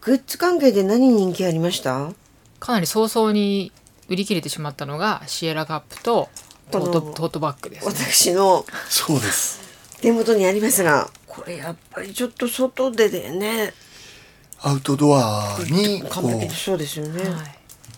グッズ関係で何人気ありました？ かなり早々に売り切れてしまったのがシエラカップとトートバッグです、ね、 私のそうです手元にありますが、これやっぱりちょっと外でね、 アウトドアにこ完璧そうですよね、 はい、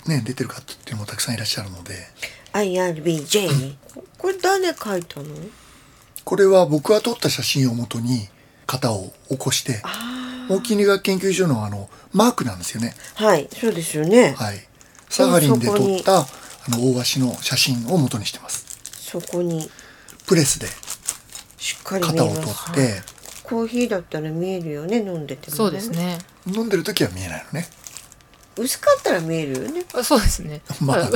ね出てる方っていうのもたくさんいらっしゃるので、 IRBJ、これ誰描いたの？ これは僕が撮った写真をもとに型を起こして、大木理学研究所のマークなんですよね。 はい、そうですよね。 はい、サハリンで撮った大鷲の写真を元にしてます。 そこにプレスでしっかり見えます。 型を取って、 コーヒーだったら見えるよね、飲んでてもね。 そうですね。 飲んでる時は見えないのね。 薄かったら見えるよね。 そうですね。 まあね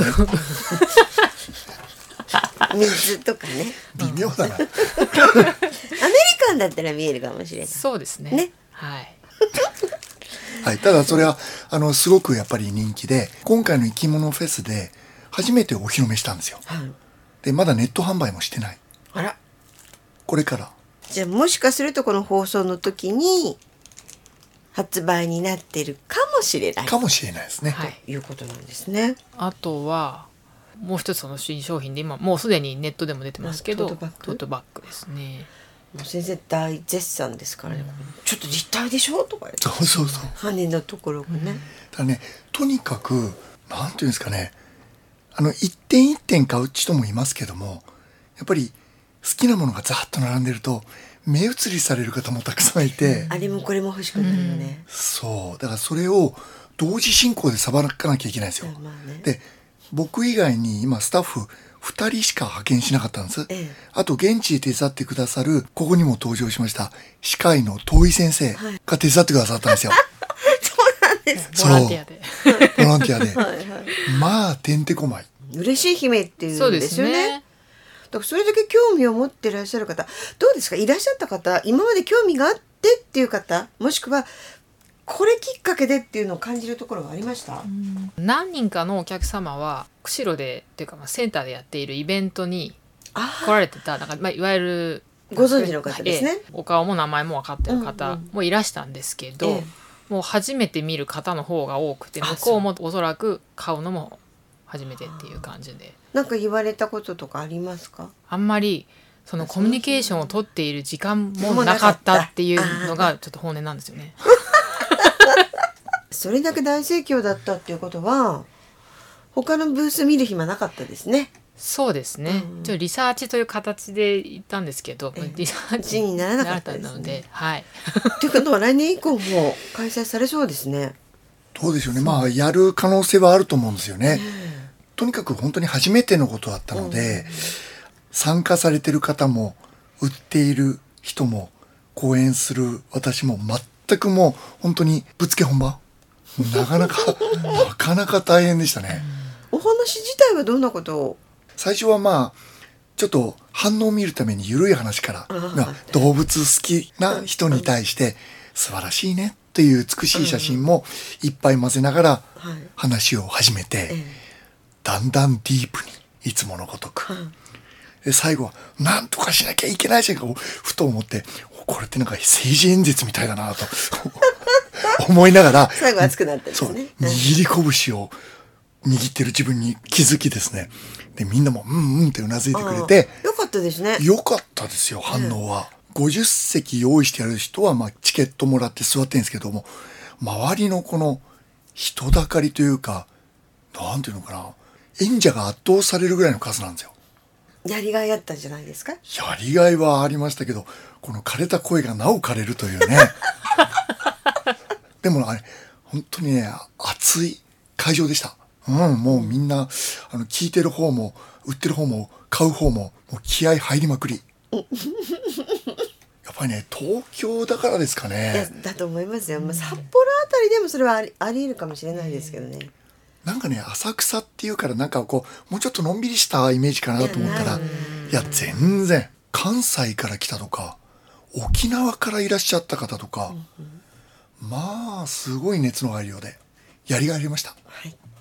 水とかね。 微妙だな。 アメリカンだったら見えるかもしれない。 そうですね。 ね。 はい。 はい、ただそれはすごくやっぱり人気で、今回の生き物フェスで初めてお披露目したんですよ。 はい。 でまだネット販売もしてない。 あら。 これから。 じゃあもしかするとこの放送の時に発売になってるかもしれない。 かもしれないですね。 はい。 ということなんですね。 あとはもう一つの新商品で今もうすでにネットでも出てますけど、 トートバッグですね。 もう先生大絶賛ですからね、ちょっと立体でしょとか言って、 そうそうそう。 羽のところがね、 ただね、とにかくなんていうんですかね、一点一点買う人もいますけども、やっぱり好きなものがざっと並んでると目移りされる方もたくさんいて、 あれもこれも欲しくなるよね、 そうだからそれを同時進行でさばかなきゃいけないんですよ、 まあね、 で僕以外に今スタッフ2人しか派遣しなかったんです、あと現地で手伝ってくださる、ここにも登場しました歯科医の遠井先生が手伝ってくださったんですよ、 そうなんです。 ボランティアで。 ボランティアではいはい、 まあてんてこまい。 嬉しい悲鳴っていうんですよね。 ね。 だからそれだけ興味を持ってらっしゃる方、どうですか、いらっしゃった方、今まで興味があってっていう方、もしくはこれきっかけでっていうのを感じるところはありました？ 何人かのお客様は釧路でっていうかセンターでやっているイベントにあ来られてた、なんかいわゆるご存知の方ですね、 お顔も名前も分かってる方もいらしたんですけど、もう初めて見る方の方が多くて、向こうもおそらく買うのも初めてっていう感じで、 なんか言われたこととかありますか？ あんまりそのコミュニケーションを取っている時間もなかったっていうのがちょっと本音なんですよね。 それだけ大盛況だったっていうことは他のブース見る暇なかったですね。 そうですね、ちょっとリサーチという形で行ったんですけど、リサーチにならなかったですね。 ので、はい。 ということは来年以降も開催されそうですね。 どうでしょうね、まあやる可能性はあると思うんですよね、とにかく本当に初めてのことだったので、参加されてる方も売っている人も講演する私も全くもう本当にぶっつけ本番、なかなかなかなか大変でしたね。 お話自体はどんなことを？ 最初はまあちょっと反応を見るために緩い話から、動物好きな人に対して素晴らしいねという美しい写真もいっぱい混ぜながら話を始めて、だんだんディープにいつものごとく、で最後はなんとかしなきゃいけないじゃんか、ふと思って、これってなんか政治演説みたいだなと思いながら最後熱くなったんですね。 そう握り拳を握ってる自分に気づきですね、でみんなもうんうんってうなずいてくれて、 よかったですね。 よかったですよ、反応は。50席用意してやる人はまあチケットもらって座ってるんですけども、周りのこの人だかりというか、なんていうのかな、演者が圧倒されるぐらいの数なんですよ。 やりがいあったんじゃないですか？ やりがいはありましたけど、この枯れた声がなお枯れるというねでもあれ本当にね、熱い会場でした。もうみんな聞いてる方も売ってる方も買う方ももう気合入りまくりやっぱりね、東京だからですかね。 いやだと思いますよ、札幌あたりでもそれはあり得るかもしれないですけどね。 なんかね、浅草っていうからなんかこうもうちょっとのんびりしたイメージかなと思ったら、いや全然関西から来たとか沖縄からいらっしゃった方とか、まあすごい熱の入りようでやりがいありました。 はい。